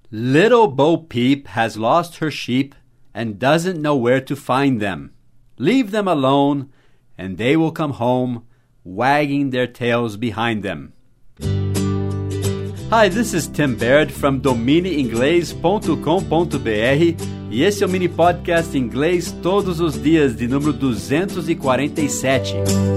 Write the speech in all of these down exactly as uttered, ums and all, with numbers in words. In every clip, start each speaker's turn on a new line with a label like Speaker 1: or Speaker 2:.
Speaker 1: Little Bo Peep has lost her sheep and doesn't know where to find them. Leave them alone and they will come home, wagging their tails behind them. Hi, this is Tim Baird from domine inglês ponto com ponto b r e esse é o mini podcast inglês todos os dias de número duzentos e quarenta e sete.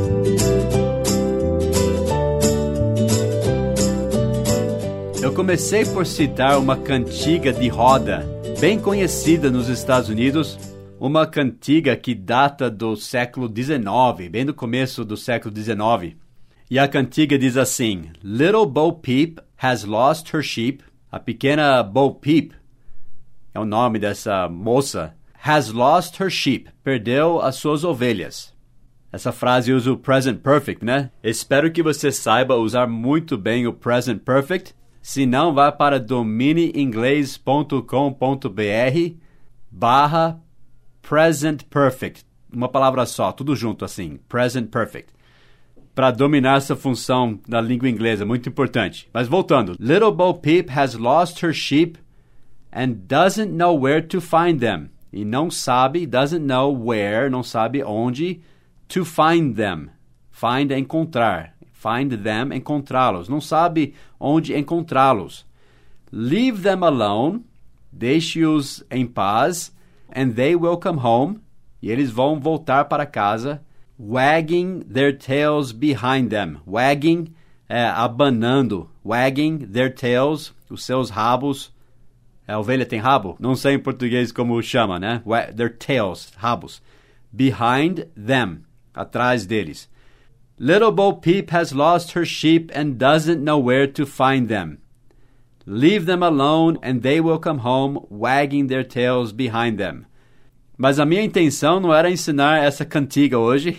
Speaker 1: Eu comecei por citar uma cantiga de roda bem conhecida nos Estados Unidos, uma cantiga que data do século dezenove, bem do começo do século dezenove. E a cantiga diz assim: Little Bo Peep has lost her sheep. A pequena Bo Peep, é o nome dessa moça, has lost her sheep, perdeu as suas ovelhas. Essa frase usa o present perfect, né? Espero que você saiba usar muito bem o present perfect. Se não, vá para domine inglês ponto com ponto b r barra present perfect. Uma palavra só, tudo junto assim, present perfect. Para dominar essa função da língua inglesa, muito importante. Mas voltando. Little Bo Peep has lost her sheep and doesn't know where to find them. E não sabe, doesn't know where, não sabe onde, to find them. Find é encontrar. Find them, encontrá-los. Não sabe onde encontrá-los. Leave them alone. Deixe-os em paz. And they will come home. E eles vão voltar para casa. Wagging their tails behind them. Wagging é abanando. Wagging their tails, os seus rabos. A ovelha tem rabo? Não sei em português como chama, né? Their tails, rabos. Behind them, atrás deles. Little Bo Peep has lost her sheep and doesn't know where to find them. Leave them alone and they will come home, wagging their tails behind them. Mas a minha intenção não era ensinar essa cantiga hoje.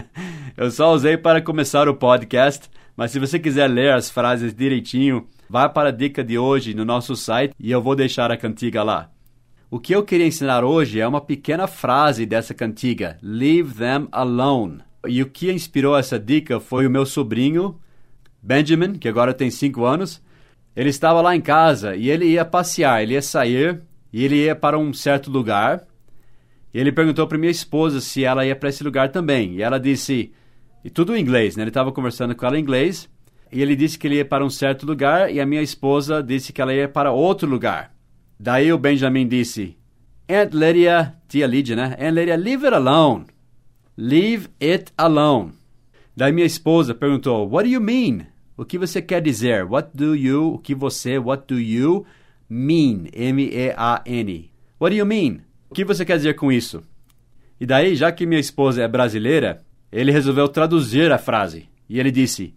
Speaker 1: Eu só usei para começar o podcast. Mas se você quiser ler as frases direitinho, vá para a dica de hoje no nosso site e eu vou deixar a cantiga lá. O que eu queria ensinar hoje é uma pequena frase dessa cantiga. Leave them alone. E o que inspirou essa dica foi o meu sobrinho, Benjamin, que agora tem cinco anos. Ele estava lá em casa e ele ia passear, ele ia sair e ele ia para um certo lugar. E ele perguntou para minha esposa se ela ia para esse lugar também. E ela disse, e tudo em inglês, né? Ele estava conversando com ela em inglês. E ele disse que ele ia para um certo lugar e a minha esposa disse que ela ia para outro lugar. Daí o Benjamin disse, Aunt Lydia, tia Lídia, né? Aunt Lydia, leave it alone. Leave it alone. Daí minha esposa perguntou, what do you mean? O que você quer dizer? What do you, o que você, what do you mean? M E A N. What do you mean? O que você quer dizer com isso? E daí, já que minha esposa é brasileira, ele resolveu traduzir a frase. E ele disse,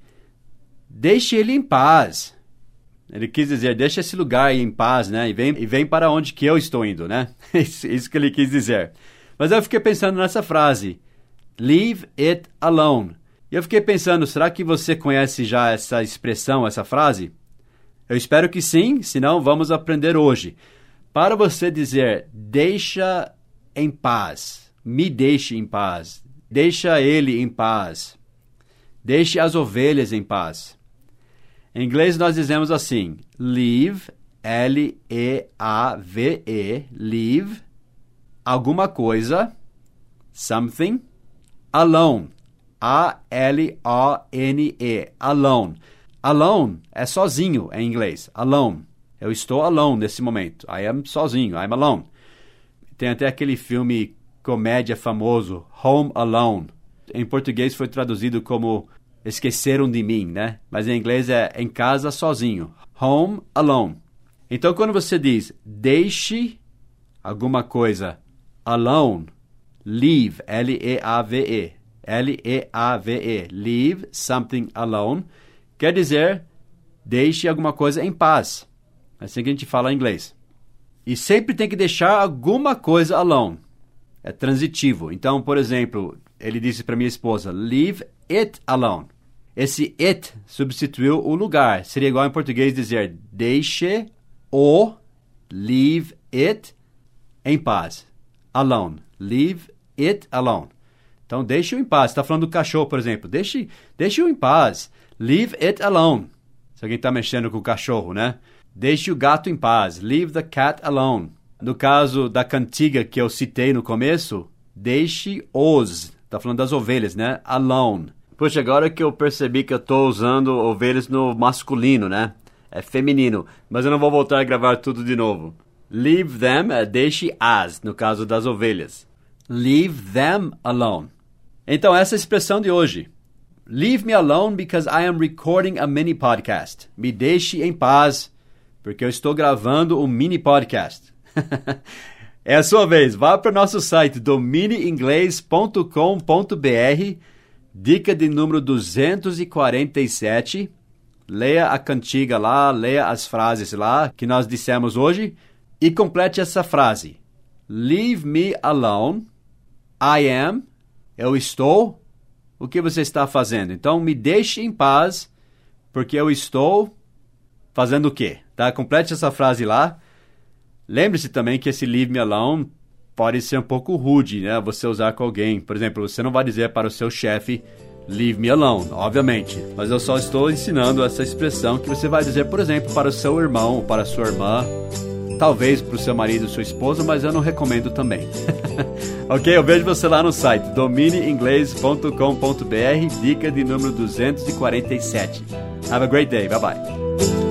Speaker 1: deixe ele em paz. Ele quis dizer, deixa esse lugar aí em paz, né? E vem, e vem para onde que eu estou indo, né? Isso, isso que ele quis dizer. Mas eu fiquei pensando nessa frase. Leave it alone. E eu fiquei pensando, será que você conhece já essa expressão, essa frase? Eu espero que sim, senão vamos aprender hoje. Para você dizer, deixa em paz, me deixe em paz, deixa ele em paz, deixe as ovelhas em paz. Em inglês nós dizemos assim, leave, L E A V E, leave, alguma coisa, something, alone, A L O N E, alone. Alone é sozinho em inglês, alone. Eu estou alone nesse momento. I am sozinho, I'm alone. Tem até aquele filme comédia famoso, Home Alone. Em português foi traduzido como Esqueceram de Mim, né? Mas em inglês é Em Casa Sozinho, Home Alone. Então quando você diz deixe alguma coisa alone, leave, L E A V E, L E A V E, leave something alone, quer dizer deixe alguma coisa em paz. É assim que a gente fala em inglês. E sempre tem que deixar alguma coisa alone. É transitivo. Então, por exemplo, ele disse para minha esposa, leave it alone. Esse it substituiu o lugar. Seria igual em português dizer, deixe o, leave it, em paz. Alone. Leave it alone. Então, deixe-o em paz. Você está falando do cachorro, por exemplo. Deixe, deixe-o em paz. Leave it alone. Se alguém está mexendo com o cachorro, né? deixe o gato em paz. Leave the cat alone. No caso da cantiga que eu citei no começo, deixe-os. Tá falando das ovelhas, né? Alone. Puxa, agora que eu percebi que eu tô usando ovelhas no masculino, né? É feminino. Mas eu não vou voltar a gravar tudo de novo. Leave them, é deixe as, no caso das ovelhas. Leave them alone. Então, essa é a expressão de hoje. Leave me alone because I am recording a mini podcast. Me deixe em paz, porque eu estou gravando um mini podcast. É a sua vez. Vá para o nosso site domine inglês ponto com ponto b r, dica de número duzentos e quarenta e sete. Leia a cantiga lá, leia as frases lá que nós dissemos hoje e complete essa frase. Leave me alone. I am. Eu estou. O que você está fazendo? Então, me deixe em paz, porque eu estou fazendo o quê? Tá? Complete essa frase lá. Lembre-se também que esse leave me alone pode ser um pouco rude, né? Você usar com alguém. Por exemplo, você não vai dizer para o seu chefe, leave me alone, obviamente. Mas eu só estou ensinando essa expressão que você vai dizer, por exemplo, para o seu irmão, para a sua irmã, talvez para o seu marido, sua esposa, mas eu não recomendo também. Ok? Eu vejo você lá no site domine inglês ponto com ponto b r, dica de número duzentos e quarenta e sete. Have a great day. Bye bye.